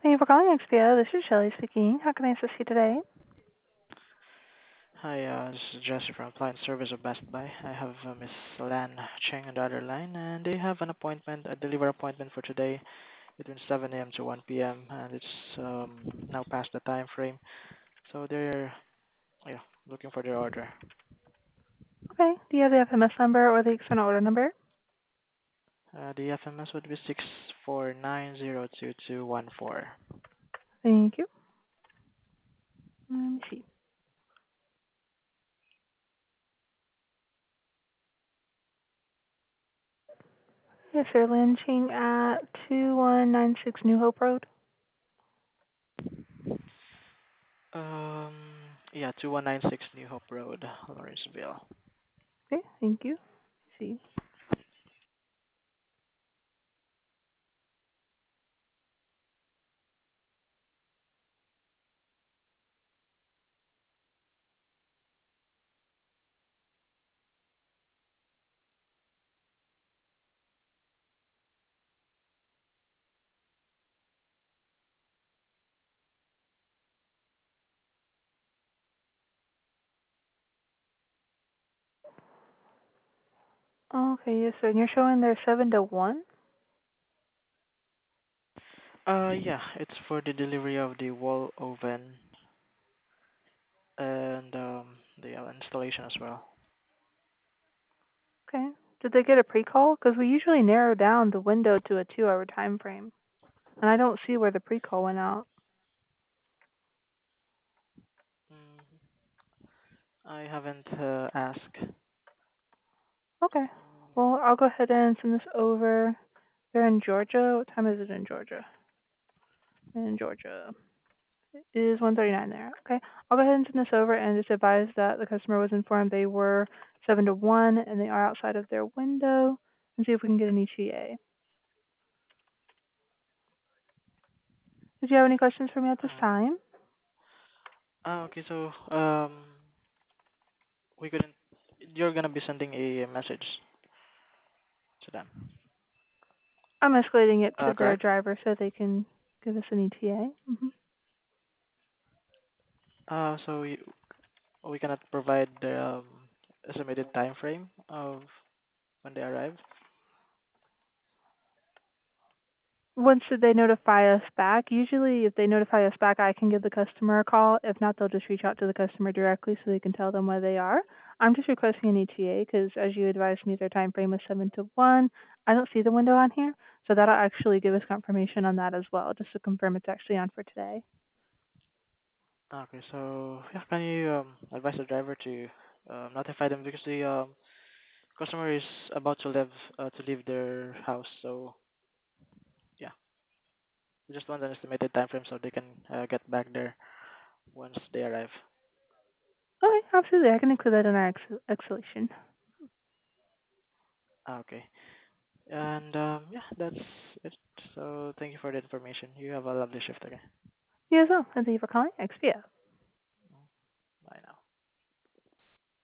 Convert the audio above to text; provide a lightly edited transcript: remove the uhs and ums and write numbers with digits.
Thank you for calling XPO. This is Shelley speaking. How can I assist you today? Hi, this is Jesse from Appliance Service of Best Buy. I have Miss Lan Cheng on the other line, and they have an appointment, a delivery appointment for today between 7 a.m. to 1 p.m. and it's now past the time frame, so they're yeah looking for their order. Okay. Do you have the FMS number or the external order number? The FMS would be 649022214. Thank you. Let me see. Yes, sir. Launching at 2196 New Hope Road. Um, yeah, 2196 New Hope Road, Lawrenceville. Okay. Thank you. Let's see. Okay. Yes, sir. And you're showing there 7 to 1? Yeah, it's for the delivery of the wall oven and the installation as well. Okay. Did they get a pre-call? Because we usually narrow down the window to a 2-hour time frame. And I don't see where the pre-call went out. Mm, I haven't asked. Okay. Well, I'll go ahead and send this over. They're in Georgia. What time is it in Georgia? In Georgia. It is 1:39 there. Okay. I'll go ahead and send this over and just advise that the customer was informed they were 7 to 1 and they are outside of their window and see if we can get an ETA. Did you have any questions for me at this Uh, time? okay, so we couldn't. You're gonna be sending a message to them, I'm escalating it to their correct? driver so they can give us an ETA. So we cannot provide the estimated time frame of when they arrive. Once they notify us back, usually if they notify us back, I can give the customer a call. If not, they'll just reach out to the customer directly so they can tell them where they are. I'm just requesting an ETA because, as you advised me, their time frame is 7 to 1. I don't see the window on here, so that'll actually give us confirmation on that as well, just to confirm it's actually on for today. Okay, so yeah, can you advise the driver to notify them because the customer is about to leave their house. So yeah, we just want an estimated time frame so they can get back there once they arrive. Okay, absolutely. I can include that in our escalation. Okay. And yeah, that's it. So thank you for the information. You have a lovely shift again. You as well, and thank you for calling XPO.